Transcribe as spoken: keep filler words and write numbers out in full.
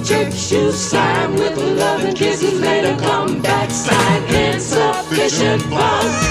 church shoes, slam with love and kisses, later come back, sign insufficient funds.